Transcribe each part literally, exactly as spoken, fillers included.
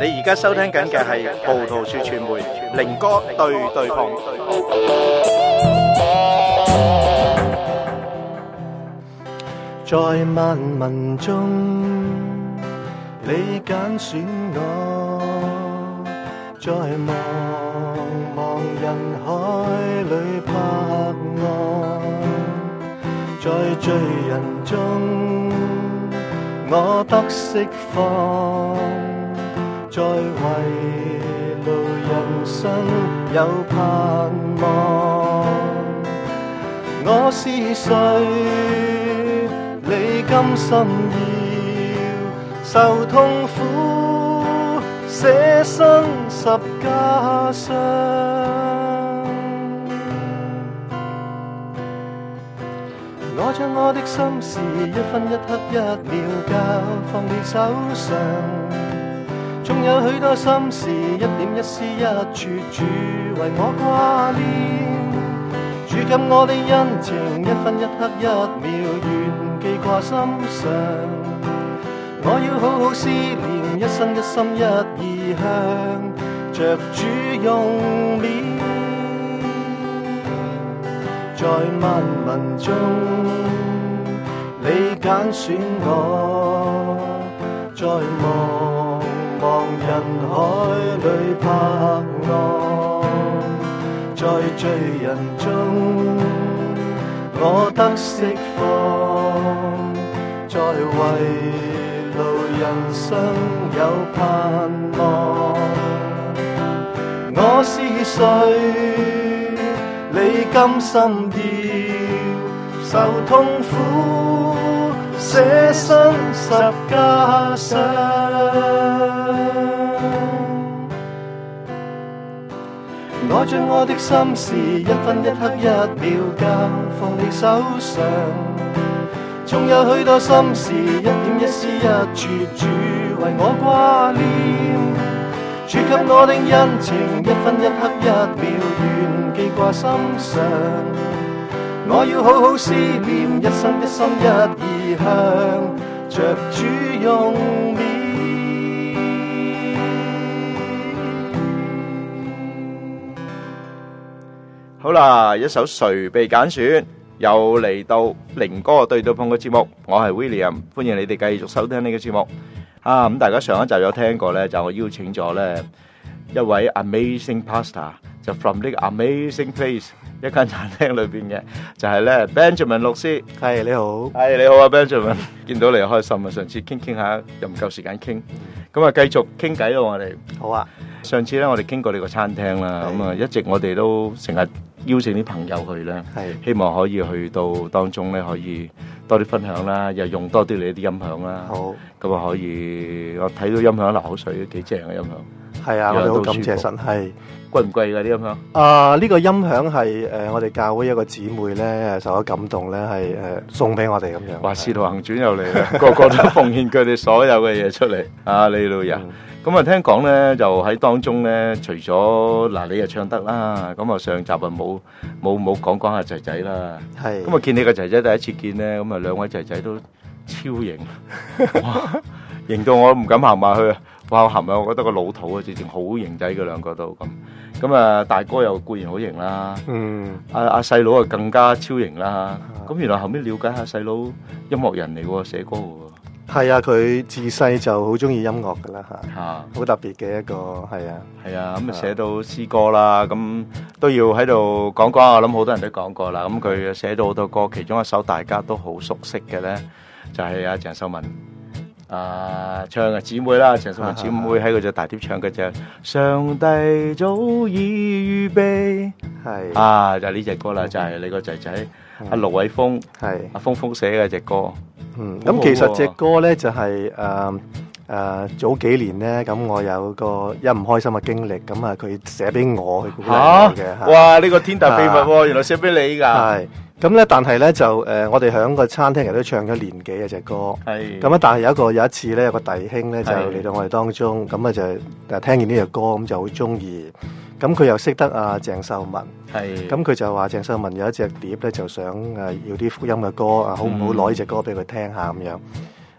你而家收聽緊嘅係葡萄樹傳媒靈歌對對碰。 在萬民中，你揀選我，在茫茫人海裏拍岸，在罪人中，我得釋放，在圍路人生有盼望。我是誰？你甘心要受痛苦，捨身十架上。我將我的心事一分一刻一秒交放你手上，縱有許多心事一點一絲一處主為我掛念，主給我的恩情一分一刻一秒願記掛心上。我要好好思念，一生一心一意向着主用面。在萬民中，你揀選我，在茫茫人海裏拍岸，在罪人中，我得釋放，在圍路人生有盼望。我是誰？你甘心要受痛苦，捨身十架上。我將我的心事一分一刻一秒交放你手上，縱有許多心事一點一絲一處主為我掛念，主給我的恩情一分一刻一秒願記掛心上。我要好好思念，一生一心一意向着主用面。 好啦，一首誰被揀選又嚟到靈歌對對碰嘅節目，我係 William， 歡迎你哋繼續收聽呢個節目。啊，咁大家上一集有聽過咧，就我邀請咗咧一位 amazing pastor， 就 from 呢個 amazing place 一間餐廳裏邊嘅，就係咧 Benjamin 牧師。 係你好， 係你好啊 Benjamin， 見到你開心啊！上次傾傾下又唔夠時間傾，咁啊繼續傾偈咯我哋。 好啊， 上次咧我哋經過呢個餐廳啦，咁啊一直我哋都成日邀請啲朋友去咧，希望可以去到當中咧可以多啲分享啦，又用多啲你啲音響啦。 好， 咁啊可以，我睇到音響流口水，幾正嘅音響。 係啊，我哋好感謝神。係貴唔貴㗎啲音響？ 啊，呢個音響係誒我哋教會一個姊妹咧受咗感動咧，係誒送俾我哋咁樣。 話《使徒行傳》又嚟啦，個個都奉獻佢哋所有嘅嘢出嚟。啊，你老人。咁啊，聽講咧就喺當中咧，除咗嗱你又唱得啦，咁啊上集啊冇冇冇講講下仔仔啦。係。咁啊見你個仔仔第一次見咧，咁啊兩位仔仔都超型，哇！型到我唔敢行埋去啊！哇，我行埋我覺得個老土啊，直情好型仔，佢兩個都咁。咁啊大哥又固然好型啦，嗯，阿阿細佬啊更加超型啦。咁原來後尾了解下細佬音樂人嚟喎，寫歌喎。 係啊，佢自細就好中意音樂噶啦吓， 好特別嘅一個係啊， 係啊，咁啊寫到詩歌啦，咁都要喺度講講。我諗好多人都講過啦，咁佢寫咗好多歌，其中一首大家都好熟悉嘅咧，就係阿鄭秀文啊唱嘅姊妹啦，鄭秀文姊妹喺嗰隻大碟唱嘅就上帝早已預備，係啊就係呢隻歌啦，就係你個仔仔阿盧偉峰，係阿峰峰寫嘅隻歌。 嗯，咁其實隻歌咧就係誒誒早幾年咧，咁我有個一唔開心嘅經歷，咁啊佢寫俾我去鼓勵我嘅。 哇！呢個天大秘密喎，原來寫俾你㗎。係咁咧，但係咧就誒，我哋喺個餐廳人都唱咗年幾嘅隻歌。係咁啊，但係有一個有一次咧，有個弟兄咧就嚟到我哋當中，咁啊就誒聽見呢隻歌，咁就好中意。咁佢又識得阿鄭秀文，係咁佢就話鄭秀文有一隻碟咧，就想誒要啲福音嘅歌啊，好唔好攞呢隻歌俾佢聽下咁樣？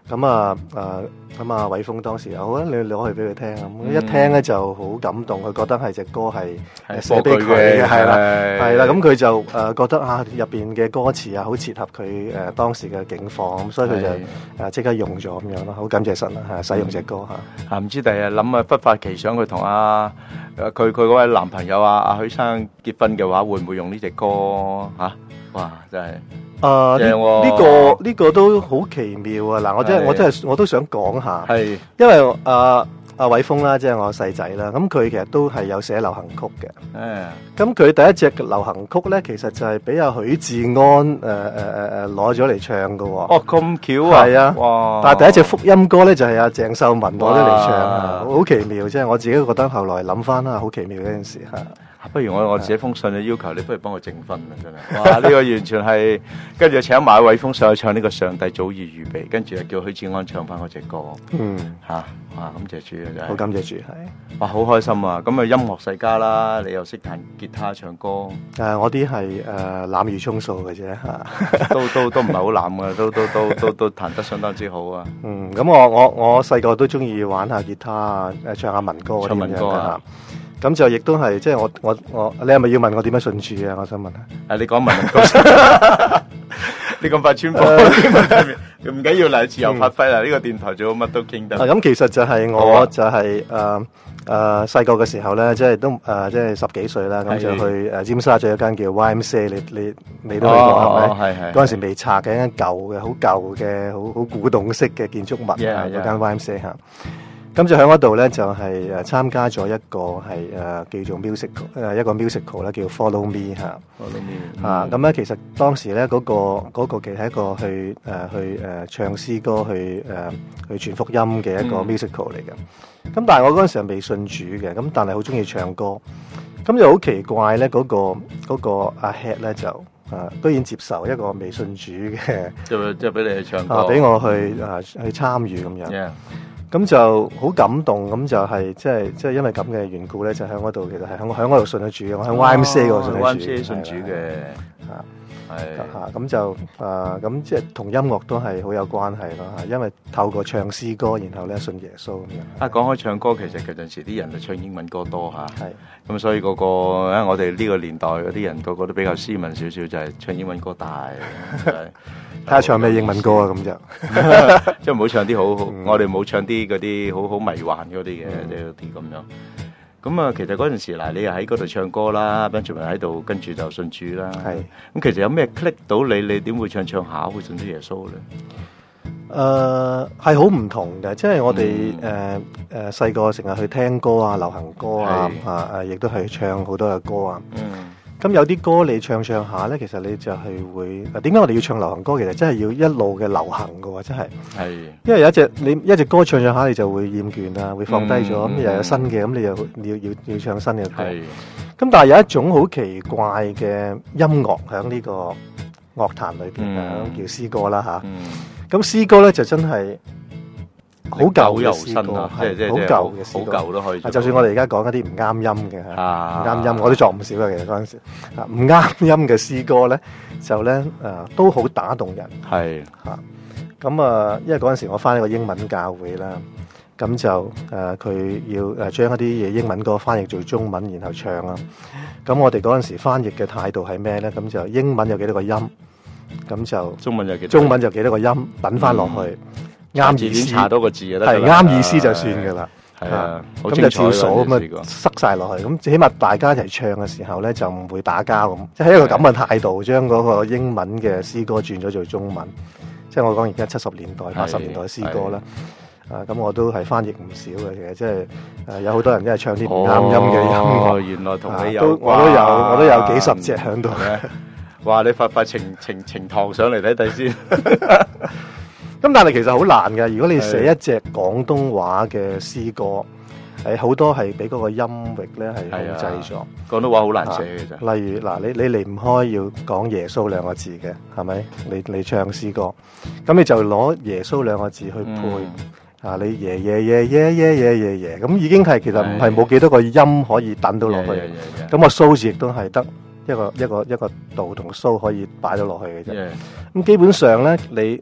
咁啊誒咁啊，偉峰當時好啊，你攞去俾佢聽啊，咁一聽咧就好感動，佢覺得係隻歌係寫俾佢嘅，係啦係啦，咁佢就誒覺得啊入邊嘅歌詞啊好切合佢誒當時嘅境況，咁所以佢就誒即刻用咗咁樣咯，好感謝神啦嚇，使用隻歌嚇。 啊唔知第日諗啊忽發奇想，佢同阿誒佢佢嗰位男朋友啊阿許生結婚嘅話，會唔會用呢隻歌嚇？哇！真係〜 誒呢呢個呢個都好奇妙啊！嗱，我真係我真係我都想講下， 係因為阿阿偉峰啦，即係我細仔啦，咁佢其實都係有寫流行曲嘅。誒，咁佢第一隻流行曲咧，其實就係俾阿許志安誒誒誒誒攞咗嚟唱嘅喎。 哦，咁巧啊！係啊，哇！ 但係第一隻福音歌咧，就係阿鄭秀文攞咗嚟唱啊，好奇妙！即係我自己都覺得後來諗翻啦，好奇妙呢件事嚇。不如我我寫封信嘅要求，你不如幫我證婚啊！真係，哇！呢個完全係跟住請埋偉峰上去唱呢個上帝早已預備，跟住又叫許志安唱翻嗰隻歌。嗯，嚇，哇！感謝主啊，真係好感謝主，係哇，好開心啊！咁啊，音樂世家啦，你又識彈吉他唱歌。誒，我啲係誒濫竽充數嘅啫嚇，都都都唔係好濫嘅，都都都都都彈得相當之好啊！嗯，咁我我我細個都中意玩下吉他啊，誒唱下民歌，唱民歌啊！咁就亦都係，即係我我我，你係咪要問我點樣信主啊？我想問下。誒，你講民歌先，你咁快穿幫，唔緊要，嚟自由發揮啦！呢個電台做乜都傾得。咁其實就係我就係誒誒細個嘅時候咧，即係都誒即係十幾歲啦，咁就去誒尖沙咀有間叫 Y M C A，你你你都去過係咪？係係。嗰陣時未拆嘅，一間舊嘅、好舊嘅、好好古董式嘅建築物啊，嗰間 Y M C A 嚇。咁就喺嗰度咧，就係誒參加咗一個係誒叫做 musical 誒一個 musical 咧，叫 Follow Me 嚇。Follow Me 嚇，咁咧其實當時咧嗰個嗰個其實係一個去誒去誒唱詩歌去誒去傳福音嘅一個 musical 嚟嘅。咁但係我嗰陣時係未信主嘅，咁但係好中意唱歌。咁就好奇怪咧，嗰個嗰個阿 Head 咧就啊居然接受一個未信主嘅，即係即係俾你去唱歌，啊俾我去啊去參與咁樣。咁就好感動，咁就係即係即係因為咁嘅緣故咧，就喺嗰度其實係喺喺嗰度信咗主嘅，我喺 Y M C A 嗰度信咗主。Y M C A 信主嘅，嚇係嚇咁就啊咁即係同音樂都係好有關係咯嚇，因為透過唱詩歌，然後咧信耶穌咁樣。啊講開唱歌，其實有陣時啲人就唱英文歌多嚇，係咁所以嗰個誒我哋呢個年代嗰啲人個個都比較斯文少少，就係唱英文歌大。睇下唱咩英文歌啊，咁就即係唔好唱啲好好，我哋冇唱啲嗰啲好好迷幻嗰啲嘅，即係啲咁樣。咁啊，其實嗰陣時嗱，你又喺嗰度唱歌啦 ，Benjamin 喺度跟住就信主啦。係咁，其實有咩 click 到你？你點會唱唱下會信咗耶穌咧？誒係好唔同嘅，即係我哋誒誒細個成日去聽歌啊、流行歌啊啊誒，亦都係唱好多嘅歌啊。嗯。咁有啲歌你唱唱下咧，其實你就係會點解我哋要唱流行歌？其實真係要一路嘅流行㗎喎，真係。係。因為有一隻你一隻歌唱唱下，你就會厭倦啊，會放低咗。咁、嗯、又有新嘅，咁你又要要要唱新嘅歌。係。咁但係有一種好奇怪嘅音樂喺呢個樂壇裏邊啊，嗯、叫詩歌啦嚇。嗯。咁詩歌咧就真係。好舊嘅詩歌，係即係好舊嘅詩歌，好舊都可以。就算我哋而家講一啲唔啱音嘅，唔啱音，我都作唔少嘅。其實嗰陣時，唔啱音嘅詩歌咧，就咧誒都好打動人。係嚇，咁啊，因為嗰陣時我返一個英文教會啦，咁就誒佢要誒將一啲嘢英文歌翻譯做中文，然後唱啦。咁我哋嗰陣時翻譯嘅態度係咩咧？咁就英文有幾多個音，咁就中文有幾中文有幾多個音，等翻落去。啱意思查多個字就得，係啱意思就算噶啦。係啊，咁就照數咁啊，塞晒落去。咁起碼大家一齊唱嘅時候咧，就唔會打交咁。即係一個咁嘅態度，將嗰個英文嘅詩歌轉咗做中文。即係我講而家七十年代、八十年代嘅詩歌啦。啊，咁我都係翻譯唔少嘅。其實即係誒，有好多人都係唱啲唔啱音嘅音樂。原來同你有，我都有，我都有幾十隻喺度嘅。哇！你發發情情情堂上嚟睇睇先。咁但係其實好難嘅，如果你寫一隻廣東話嘅詩歌，係好多係俾嗰個音域咧係控制咗。廣東話好難寫嘅啫。例如嗱，你你離唔開要講耶穌兩個字嘅，係咪？你你唱詩歌，咁你就攞耶穌兩個字去配。啊，你耶耶耶耶耶耶耶耶，咁已經係其實唔係冇幾多個音可以等到落去。咁個蘇字亦都係得一個一個一個度同蘇可以擺到落去嘅啫。咁基本上咧，你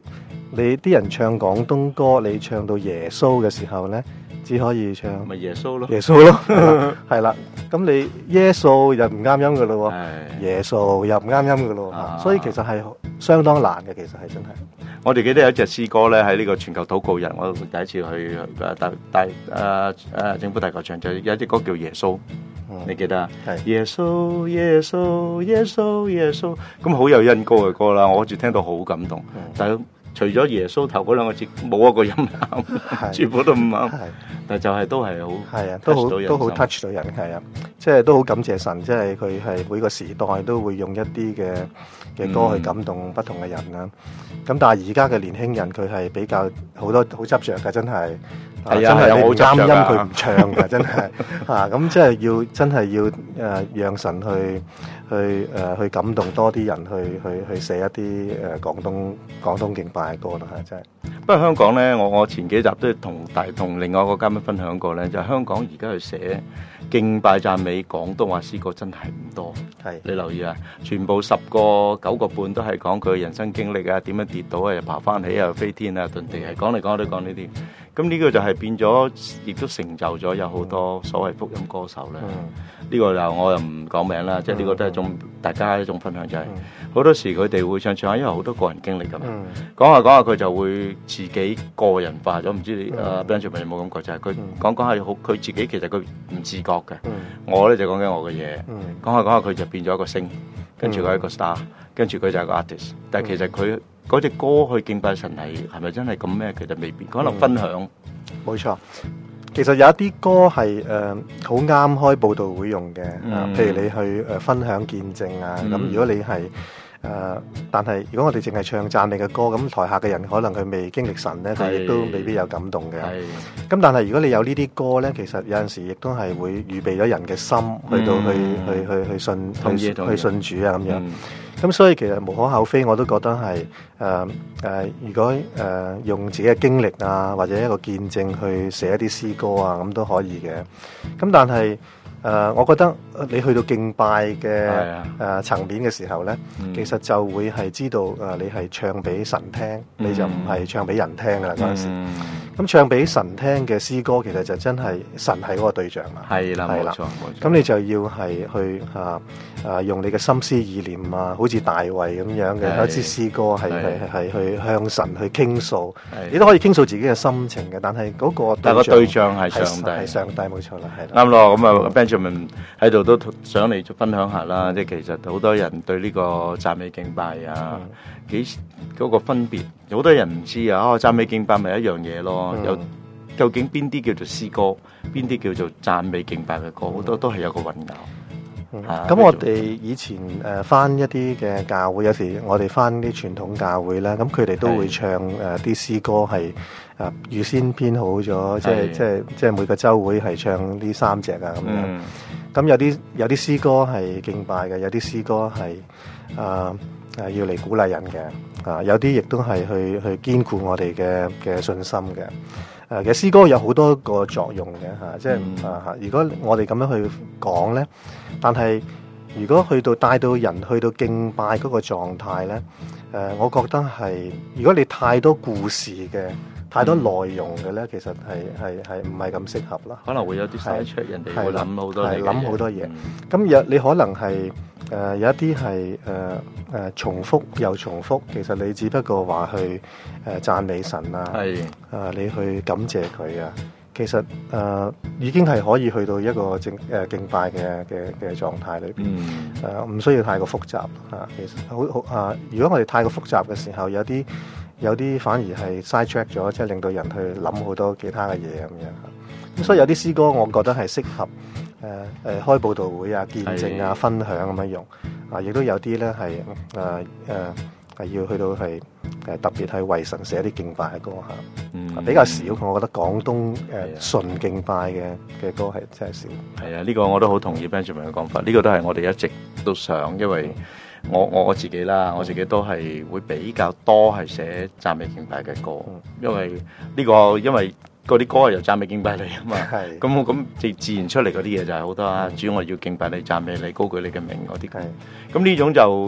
你啲人唱廣東歌，你唱到耶穌嘅時候咧，只可以唱咪耶穌咯， 耶穌咯，係啦。咁你耶穌又唔啱音噶咯喎，耶穌又唔啱音噶咯喎，所以其實係相當難嘅，其實係真係。 我哋記得有一隻詩歌咧，喺呢個全球禱告日，我第一次去誒大大誒誒政府大球場，就有一隻歌叫耶穌。你記得啊？耶穌耶穌耶穌耶穌，咁好有恩歌嘅歌啦，我好似聽到好感動。但係除咗耶穌頭嗰兩個字，冇一個音啱，全部都唔啱。但係就係都係好， 係啊，都好都好 touch 到人，係啊，即係都好感謝神，即係佢係每個時代都會用一啲嘅嘅歌去感動不同嘅人啦。咁但係而家嘅年輕人佢係比較好多好執着嘅，真係。係啊，係啊，我啱音佢唔唱㗎，真係啊！咁即係要真係要誒、呃，讓神去去誒、呃、去感動多啲人去，去去去寫一啲誒、呃、廣東廣東敬拜嘅歌咯，係真係。 不過香港咧，我我前幾集都同大同另外一個嘉賓分享過咧，就係、香港而家去寫敬拜讚美廣東話詩歌真係唔多。係你留意啊，全部十個九個半都係講佢人生經歷啊，點樣跌倒啊，又爬翻起啊，飛天啊，遁地係講嚟講去都講呢啲。咁呢個就係變咗，亦都成就咗有好多所謂福音歌手咧。呢、嗯、個就我又唔講名啦，即係呢個都係一種大家一種分享，就係、是、好、嗯、多時佢哋會唱唱下，因為好多個人經歷㗎嘛。講下講下佢就會自己個人化咗，唔知你啊 Benjamin 有冇感覺？就係佢講講下好，佢自己其實佢唔自覺嘅。嗯、我咧就講緊我嘅嘢，講下講下佢就變咗一個星，跟住佢一個 star，跟住佢就係個 artist。但係其實佢嗰隻歌去敬拜神係係咪真係咁咩？其實未必，可能分享。 冇、嗯、錯，其實有一啲歌係誒好啱開佈道會用嘅，嗯啊，譬如你去誒分享見證啊。咁、嗯、如果你係誒、呃，但係如果我哋淨係唱讚美嘅歌，咁台下嘅人可能佢未經歷神咧，佢亦都未必有感動嘅。咁但係如果你有呢啲歌咧，其實有陣時亦都係會預備咗人嘅心去到去、嗯、去去去信去去信主啊咁樣。嗯咁所以其實無可厚非，我都覺得係誒誒，如果誒、呃、用自己嘅經歷啊，或者一個見證去寫一啲詩歌啊，咁都可以嘅。咁但係誒、呃，我覺得你去到敬拜嘅誒、呃、層面嘅時候咧、嗯，其實就會係知道誒、呃，你係唱俾神聽，嗯、你就唔係唱俾人聽噶啦嗰陣時。咁、嗯、唱俾神聽嘅詩歌，其實就真係神係嗰個對象啦。係啦，冇錯冇錯。咁你就要係去啊啊用你嘅心思意念啊，好似大衛咁樣嘅一支詩歌，係係係去向神去傾訴。你都可以傾訴自己嘅心情嘅，但係嗰個但係個對象係上帝， 係上帝冇錯啦，係。 啱咯，咁啊 Benjamin 喺度都想嚟分享下啦，即係其實好多人對呢個讚美敬拜啊，幾嗰個分別，好多人唔知啊。哦，讚美敬拜咪一樣嘢咯。嗯、有究竟邊啲叫做詩歌，邊啲叫做讚美敬拜嘅歌，好多都係有個混淆。咁、嗯啊、我哋以前誒翻一啲嘅教會，有時我哋翻啲傳統教會咧，咁佢哋都會唱誒啲詩歌係誒預先編好咗，即係即係即係每個週會係唱呢三隻啊咁樣。咁、嗯、有啲有啲詩歌係敬拜嘅，有啲詩歌係誒誒要嚟鼓勵人嘅，啊有啲亦都係去去堅固我哋嘅嘅信心嘅。誒其實詩歌有好多個作用嘅嚇，即係啊嚇。如果我哋咁樣去講咧，但係如果去到帶到人去到敬拜嗰個狀態咧，誒我覺得係如果你太多故事嘅、太多內容嘅咧，其實係係係唔係咁適合啦。 可能會有啲嘥出，人哋會諗好多嘢， 諗好多嘢。咁有你可能係誒有一啲係誒誒重複又重複，其實你只不過話去誒讚美神啊，係啊你去感謝佢啊。其實誒、呃、已經係可以去到一個敬誒、呃、敬拜嘅嘅嘅狀態裏邊，誒、嗯、唔、呃、需要太過複雜嚇、啊。其實好好啊，如果我哋太過複雜嘅時候，有啲有啲反而係 side track 咗，即係令到人去諗好多其他嘅嘢咁樣嚇。咁所以有啲詩歌，我覺得係適合誒誒、呃呃、開佈道會啊、見證啊、分享咁樣用啊，亦都有啲咧係誒誒係要去到係。誒特別係為神寫啲敬拜嘅歌嚇、嗯，比較少。我覺得廣東誒純敬拜嘅嘅歌係真係少。 係啊，呢、這個我都好同意 Benjamin 嘅講法。呢、這個都係我哋一直都想，因為我我我自己啦，我自己都係會比較多係寫讚美敬拜嘅歌，嗯、因為呢、這個因為嗰啲歌係由讚美敬拜嚟啊嘛。係咁咁自自然出嚟嗰啲嘢就係好多啊。主要我要敬拜你、讚美你、高舉你嘅名嗰啲。係咁呢種就。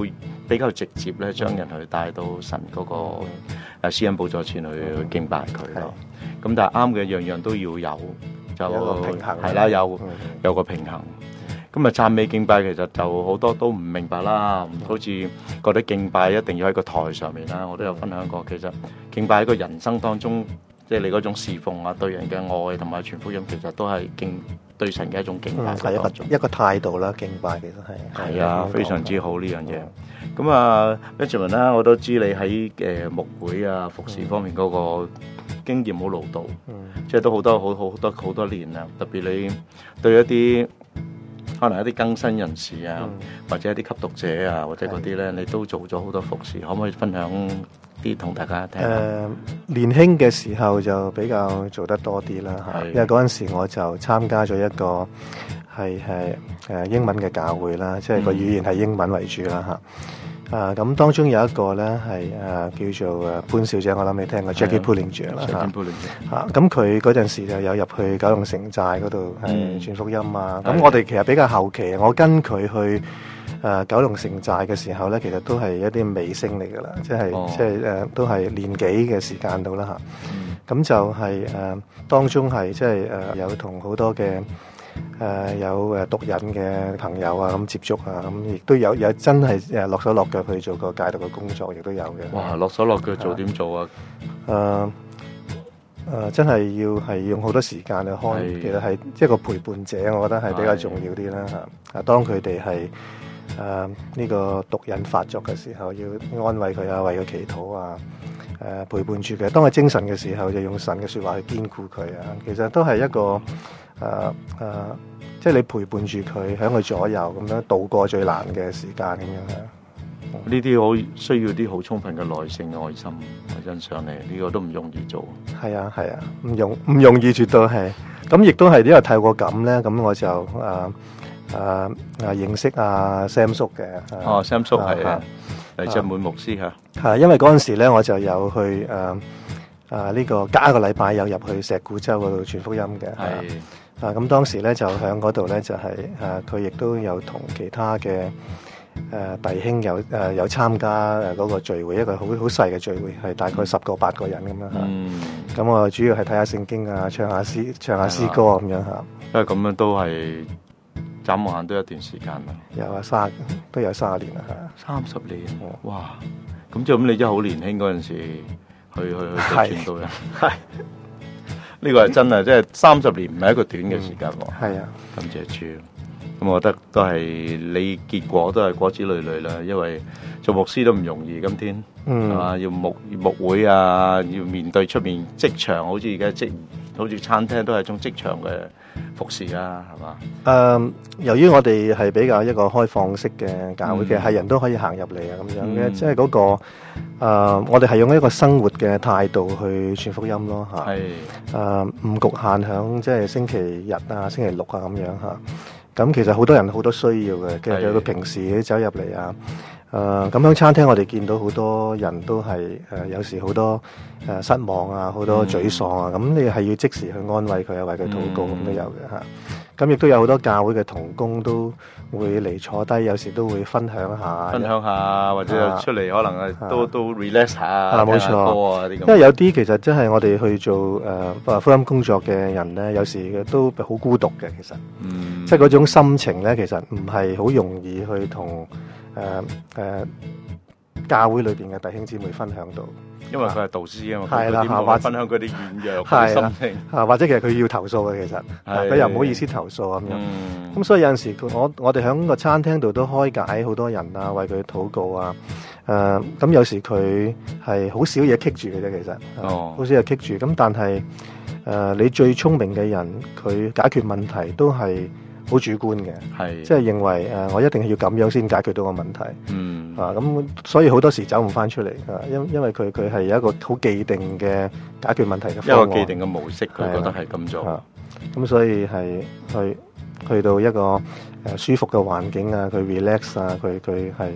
比較直接咧，將人去帶到神嗰個誒施恩寶座前去去敬拜佢咯。咁但係啱嘅，樣樣都要有，就有個平衡係啦，有嗯有個平衡。咁啊讚美敬拜其實就好多都唔明白啦，好似覺得敬拜一定要喺個台上面啦。我都有分享過，其實敬拜喺個人生當中，即係你嗰種侍奉啊、對人嘅愛同埋傳福音，其實都係敬對神嘅一種敬拜係一個當中。 一個態度啦，敬拜其實係係啊，非常之好呢樣嘢。咁啊 Benjamin 啦，我都知你喺誒牧會啊、服侍方面嗰個經驗好老道， 嗯即係都好多好好多好多年啦。特別你對一啲可能一啲更新人士啊， 嗯或者一啲吸毒者啊，或者嗰啲咧，你都做咗好多服侍，可唔可以分享啲同大家聽下？ 誒年輕嘅時候就比較做得多啲啦嚇， 係因為嗰陣時我就參加咗一個係係誒英文嘅教會啦，即係個語言係英文為主啦嚇。啊咁當中有一個咧係誒叫做誒潘小姐，我諗你聽過 Jackie Pullinger 啦嚇。嚇咁佢嗰陣時就有入去九龍城寨嗰度係傳福音啊。咁、 係我哋其實比較後期，我跟佢去誒、呃、九龍城寨嘅時候咧，其實都係一啲尾聲嚟㗎啦，即係、 哦即係誒、呃、都係年幾嘅時間到啦嚇。咁、就係、誒、呃、當中係即係誒有同好多嘅。誒、呃、有誒毒癮嘅朋友啊，咁接觸啊，咁亦都有有真係誒落手落腳去做個戒毒嘅工作，亦都有嘅。 哇！落手落腳做點做啊？ 誒誒、呃呃，真係要係用好多時間去開， 係其實係一個陪伴者，我覺得係比較重要啲啦嚇。啊，當佢哋係誒呢個毒癮發作嘅時候，要安慰佢啊，為佢祈禱啊，誒、呃、陪伴住佢。當佢精神嘅時候，就用神嘅説話去堅固佢啊。其實都係一個。誒誒、uh, uh, 即係你陪伴住佢喺佢左右咁樣度過最難嘅時間咁樣嘅。 呢啲好需要啲好充分嘅耐性、愛心，我欣賞你。呢、呢個都唔容易做。 係啊係啊，唔容唔容易，絕對係。咁亦都係因為透過咁咧，咁我就誒誒誒認識阿 Sam 叔嘅。 哦，Sam 叔係啊，黎振滿牧師嚇。 係因為嗰陣時咧，我就有去誒誒呢個加一個禮拜有入去石鼓洲嗰度傳福音嘅。 係。 啊，咁當時咧就喺嗰度咧就係、是、誒，佢、啊、亦都有同其他嘅誒、呃、弟兄有誒、呃、有參加誒嗰個聚會，一個好好細嘅聚會，係大概十個八個人咁樣嚇。 嗯。 咁我主要係睇下聖經啊，唱下詩，唱下詩歌咁樣嚇。 因為咁樣都係眨眼都一段時間啦。 有啊，三都有三十年啦嚇。 三十年，哇！咁即係咁，你真係好年輕嗰陣時去去去傳道人。係。呢個係真啊！即係三十年唔係一個短嘅時間喎。係、 嗯、啊， 感謝主。咁我覺得都係你結果都係果子累累啦。因為做牧師都唔容易，今天係嘛、嗯？要牧牧會啊，要面對出面職場，好似而家職，好似餐廳都係一種職場嘅服侍啦，係嘛？ 誒、呃，由於我哋係比較一個開放式嘅教會，其實係人都可以行入嚟啊，咁樣嘅，即係嗰個誒、呃，我哋係用一個生活嘅態度去傳福音咯，嚇。係誒，唔局限響即係星期日啊、星期六啊咁樣嚇。咁其實好多人好多需要嘅，其實佢平時走入嚟啊。誒咁喺餐廳，我哋見到好多人都係誒、呃、有時好多誒、呃、失望啊，好多沮喪啊。咁、嗯、你係要即時去安慰佢啊，為佢禱告咁、嗯、都有嘅嚇。咁亦都有好多教會嘅同工都會嚟坐低，有時都會分享下， 分享下或者出嚟可能係都、啊、都 relax 下啊， 冇錯歌啊啲咁。 因為有啲其實真係我哋去做誒、呃、福音工作嘅人咧，有時都好孤獨嘅，其實，嗯、即係嗰種心情咧，其實唔係好容易去同誒誒教會裏邊嘅弟兄姊妹分享到。因為佢係導師啊嘛，佢點會分享佢啲軟弱嘅心情啊？或者其實佢要投訴嘅，其實佢又唔好意思投訴咁樣。咁、嗯、所以有陣時我我哋喺個餐廳度都開解好多人啊，為佢禱告啊。誒、呃、咁有時佢係好少嘢棘住嘅啫，其實哦，好少嘢棘住。咁但係誒、呃、你最聰明嘅人，佢解決問題都係好主觀嘅，係即係認為誒、呃、我一定係要咁樣先解決到個問題。嗯。啊，咁所以好多時走唔翻出嚟啊，因因為佢佢係有一個好既定嘅解決問題嘅方案，一個既定嘅模式，佢覺得係咁做。咁、啊啊、所以係去去到一個誒舒服嘅環境啊，佢 relax 啊，佢佢係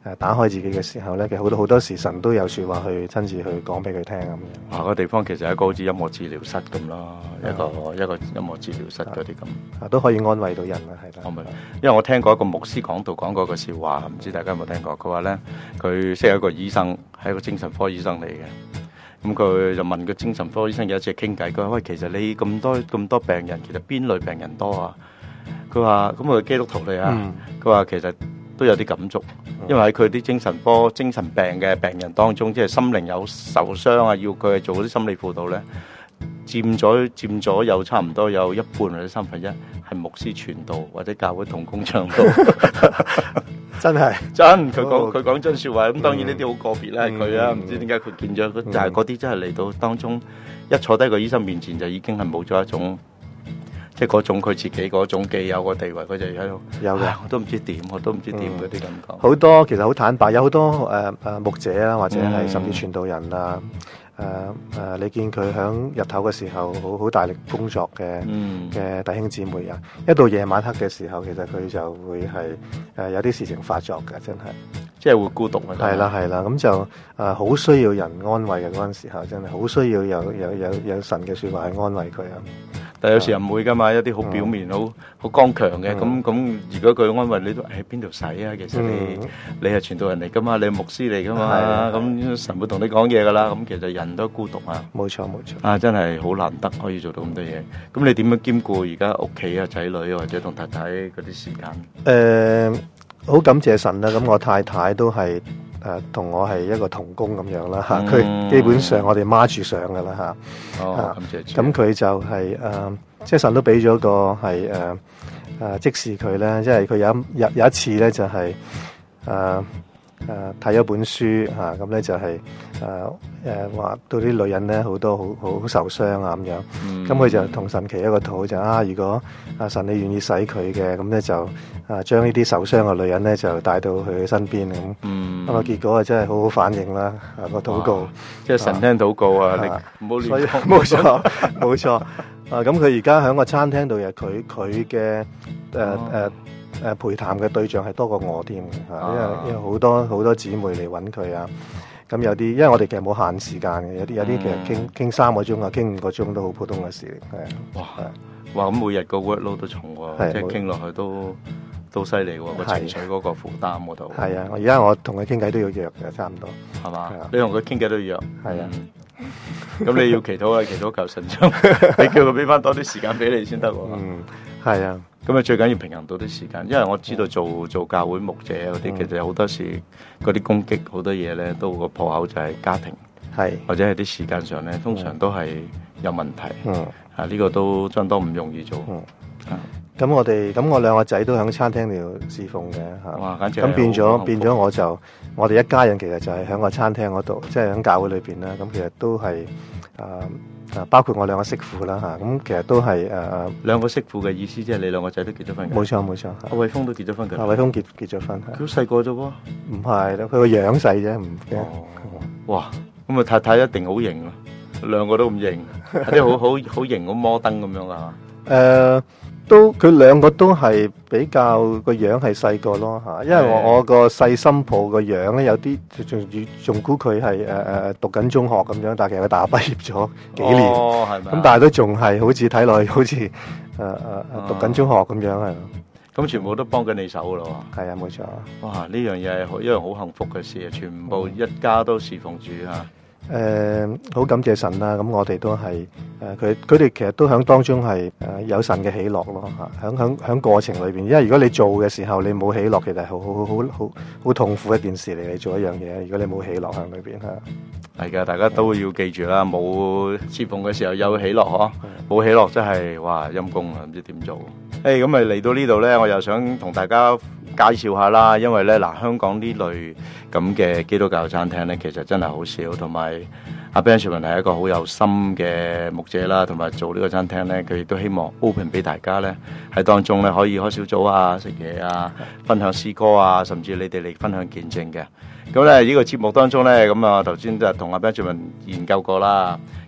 誒打開自己嘅時候咧，其實好多好多時神都有説話去親自去講俾佢聽咁樣。 啊，個地方其實係一個好似音樂治療室咁咯，一個一個音樂治療室嗰啲咁， 啊都可以安慰到人啊，係啦。 我明，因為我聽過一個牧師講道講過個笑話，唔知大家有冇聽過？佢話咧，佢識一個醫生，係一個精神科醫生嚟嘅。咁佢就問個精神科醫生有一次傾偈，佢話：喂，其實你咁多咁多病人，其實邊類病人多啊？佢話：咁佢基督徒嚟啊。佢話、嗯、其實都有啲感觸，因為喺佢啲精神科精神病嘅病人當中，即係心靈有受傷啊，要佢做嗰啲心理輔導咧，佔咗佔咗有差唔多有一半或者三分一係牧師傳道或者教會同工倡導。 真係真，佢講佢講真説話。咁當然呢啲好個別啦，係佢啊，唔知點解佢見咗，但係嗰啲真係嚟到當中一坐低個醫生面前就已經係冇咗一種。即係嗰種佢自己嗰種既有個地位，佢就喺度有嘅，我都唔知點，我都唔知點嗰啲感覺。 好多其實好坦白，有好多誒誒、呃、牧者啦，或者係甚至傳道人啊，誒誒、呃呃，你見佢響日頭嘅時候好好大力工作嘅嘅、嗯、弟兄姊妹啊，一到夜晚黑嘅時候，其實佢就會係誒、呃、有啲事情發作嘅，真係。 即係會孤獨啊！ 係啦係啦，咁就誒好、呃、需要人安慰嘅嗰陣時候，真係好需要有有有有神嘅説話去安慰佢啊！ 但有時又唔會噶嘛，一啲好表面、好好剛強嘅，咁咁如果佢安慰你都喺邊度使啊？其實你、嗯、你係傳道人嚟噶嘛，你係牧師嚟噶嘛，咁神會同你講嘢噶啦。咁其實人都孤獨啊， 冇錯冇錯啊，真係好難得可以做到咁多嘢。咁你點樣兼顧而家屋企啊、仔女或者同太太嗰啲時間？誒、 呃，好感謝神啦！咁我太太都係。誒同、呃、我係一個同工咁樣啦嚇，佢、嗯、基本上我哋孖住上㗎啦嚇。 哦，感謝主。 咁佢就係、是、誒、呃，即係神都俾咗個係誒誒，即時佢咧，即係佢有有有一次咧就係誒誒睇咗本書嚇，咁、啊、咧就係誒誒話到啲女人咧好多好好好受傷啊咁樣。咁佢、嗯、就同神祈一個禱就啊，如果啊神你願意使佢嘅，咁咧就啊將呢啲受傷嘅女人咧就帶到佢身邊咁。咁啊、嗯、結果啊真係好好反應啦，啊個禱告， 即係神聽禱告啊！啊你唔好亂講。 冇錯冇錯。啊咁佢而家喺個餐廳度嘅，佢佢嘅誒誒誒陪談嘅對象係多過我添嘅，啊、因為因為好多好多姊妹嚟揾佢啊。咁有啲，因為我哋其實冇限時間嘅，有啲有啲其實傾傾三個鐘啊，傾五個鐘都好普通嘅事嚟，係哇哇咁每日個 workload 都重喎，即係傾落去都都犀利喎，個情緒嗰個負擔嗰度。 係啊，而家我同佢傾偈都要約嘅，差唔多係嘛？你同佢傾偈都要約。 係啊。 咁你要祈禱啊，祈禱求神將，你叫佢俾翻多啲時間俾你先得喎。 嗯，係啊。 咁啊，最緊要平衡到啲時間，因為我知道做做教會牧者嗰啲，嗯、其實好多時嗰啲攻擊好多嘢咧，都個破口就係家庭，係是或者係啲時間上咧，通常都係有問題。嗯，啊呢、呢個都相當唔容易做。嗯， 咁、嗯、我哋咁我兩個仔都喺餐廳度侍奉嘅嚇。 哇，簡直咁變咗變咗我就我哋一家人其實就係喺個餐廳嗰度，即係喺教會裏邊啦。咁其實都係啊。呃啊，包括我兩個媳婦啦嚇，咁其實都係誒兩個媳婦嘅意思，即係你兩個仔都結咗婚嘅。 冇錯冇錯， 阿偉峰都結咗婚嘅。 阿偉峰結結咗婚， 佢好細個啫喎。 唔係，佢個樣細啫，唔驚。 哇！咁啊，太太一定好型啊，兩個都咁型，啲好好好型好摩登咁樣啊。誒。 都佢兩個都係比較個樣係細個咯嚇，因為我我個細心抱個樣咧有啲仲仲估佢係誒誒讀緊中學咁樣，但係其實佢大學畢業咗幾年，哦係咪？咁但係都仲係好似睇落去好似誒誒誒讀緊中學咁樣係。 咁全部都幫緊你手噶咯喎。 係啊，冇錯。 哇！呢樣嘢係一樣好幸福嘅事啊，全部一家都侍奉主嚇。 誒好、呃、感謝神啦！咁我哋都係誒佢佢哋其實都喺當中係誒、呃、有神嘅喜樂咯嚇，喺喺喺過程裏邊，因為如果你做嘅時候你冇喜樂，其實係好好好好好痛苦一件事嚟。你做一樣嘢，如果你冇喜樂喺裏邊嚇，係嘅，大家都要記住啦。冇侍奉嘅時候有喜樂嗬，冇喜樂真係哇陰公啊，唔知點做。誒咁咪嚟到呢度咧，我又想同大家介紹下啦，因為咧嗱，香港呢類咁嘅基督教餐廳咧，其實真係好少，同埋阿 Benjamin 係一個好有心嘅牧者啦，同埋做呢個餐廳咧，佢亦都希望 open 俾大家咧喺當中咧可以開小組啊、食嘢啊、分享詩歌啊，甚至你哋嚟分享見證嘅。咁咧呢個節目當中咧，咁啊頭先就同阿 Benjamin 研究過啦。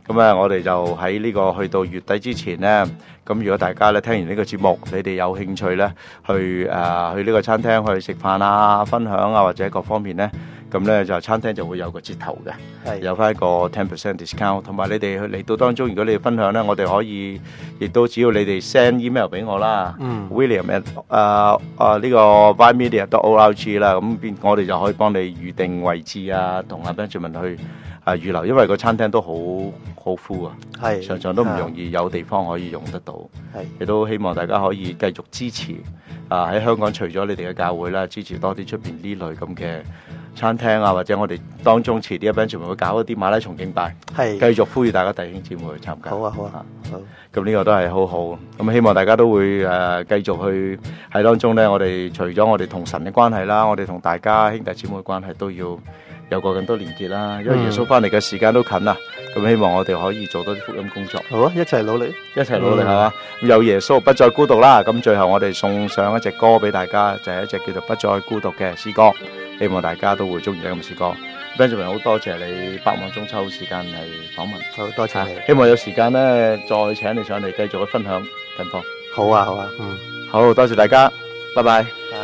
咁啊，我哋就喺呢個去到月底之前咧，咁如果大家咧聽完呢個節目，你哋有興趣咧去誒去呢個餐廳去食飯啊、分享啊或者各方面咧，咁咧就餐廳就會有個折頭嘅， 係有翻一個 ten percent discount，同埋你哋去嚟到當中，如果你哋分享咧，我哋可以亦都只要你哋 send email 俾我啦、 嗯、 ，William at 誒誒呢個 vymedia dot org 啦，咁變我哋就可以幫你預定位置啊，同阿 Benjamin 去。啊預留，因為個餐廳都好好 full 啊， 係常常都唔容易有地方可以用得到， 係亦都希望大家可以繼續支持啊！喺香港除咗你哋嘅教會啦，支持多啲出邊呢類咁嘅餐廳啊，或者我哋當中遲啲 Benjamin 會搞一啲馬拉松競拜， 係繼續呼籲大家弟兄姊妹去參加。 好啊好啊好。 咁呢個都係好好，咁希望大家都會誒繼續去喺當中咧，我哋除咗我哋同神嘅關係啦，我哋同大家兄弟姊妹嘅關係都要有個更多連結啦，因為耶穌翻嚟嘅時間都近啦，咁希望我哋可以做多啲福音工作。 好啊，一齊努力， 一齊努力係嘛？咁有耶穌不再孤獨啦。咁最後我哋送上一隻歌俾大家，就係一隻叫做不再孤獨嘅詩歌，希望大家都會中意呢咁詩歌。Benjamin 好多謝你百忙中抽時間嚟訪問， 好多謝你。 希望有時間咧再請你上嚟繼續去分享近況。 好啊好啊，嗯， 好多謝大家，拜拜。 拜。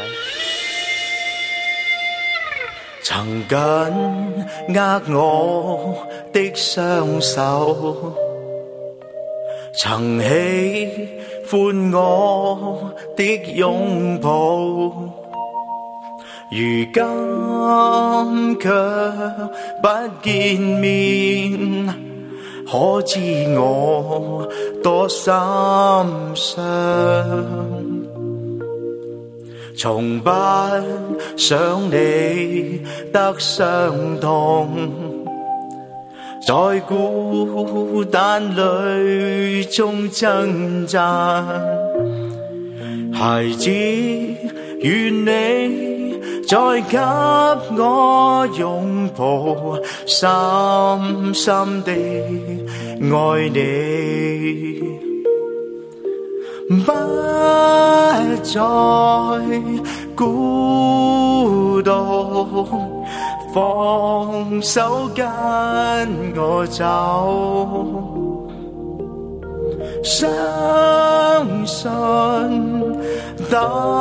曾緊握我的雙手，曾喜歡我的擁抱，如今卻不見面，可知我多心傷。從不想你得傷痛，在孤單裏中掙扎。孩子，願你再給我擁抱，深深地愛你。不再孤獨，放手跟我走，相信得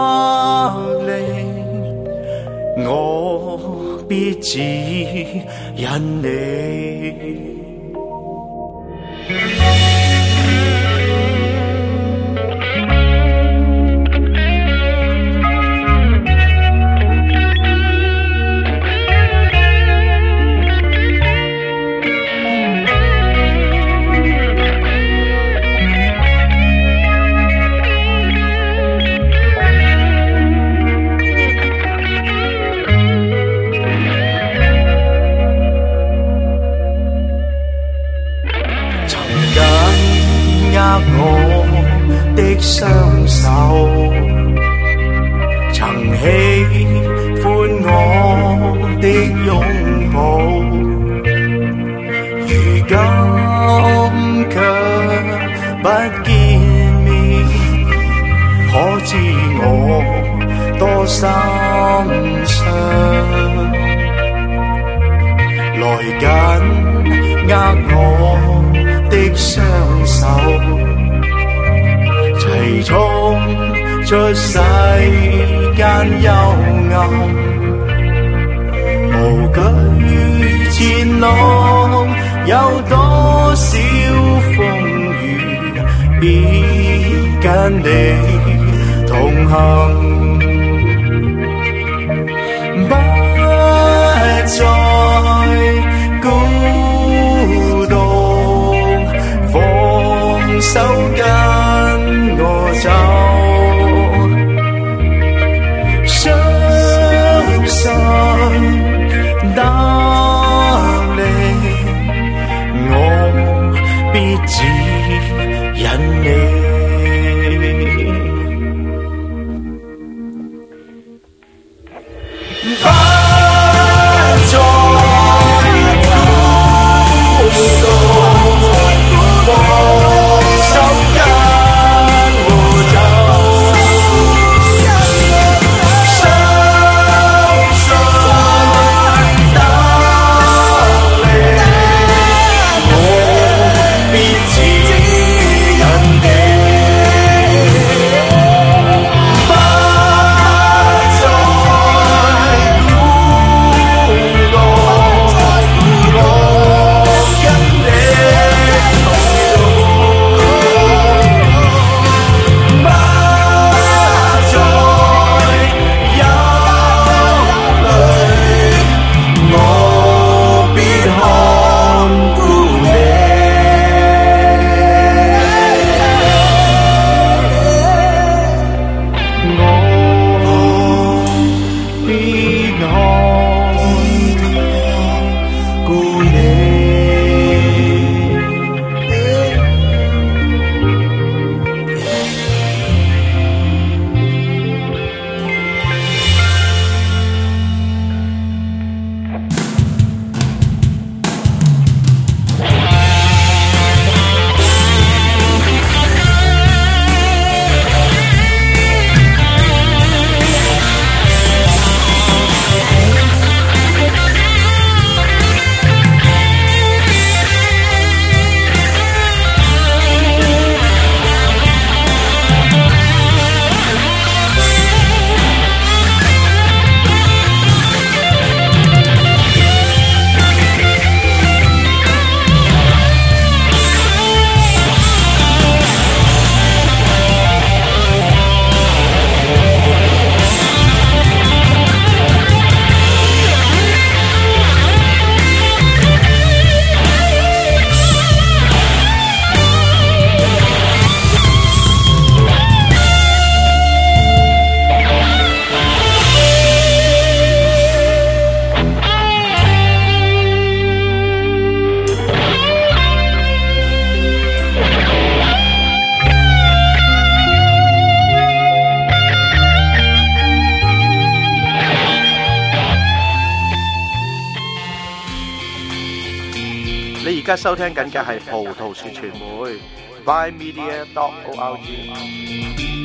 力，我必指引你。我的雙手，曾喜歡我的擁抱，如今卻不見面，可知我多心傷。來緊握我的雙手，齊衝出世間幽暗，無懼前路有多少風雨，必跟你同行。不再孤獨，放手跟我走，相信得力，我必指引你。不再孤獨，放手跟你而家收聽緊嘅係葡萄樹傳媒 Vine Media dot org。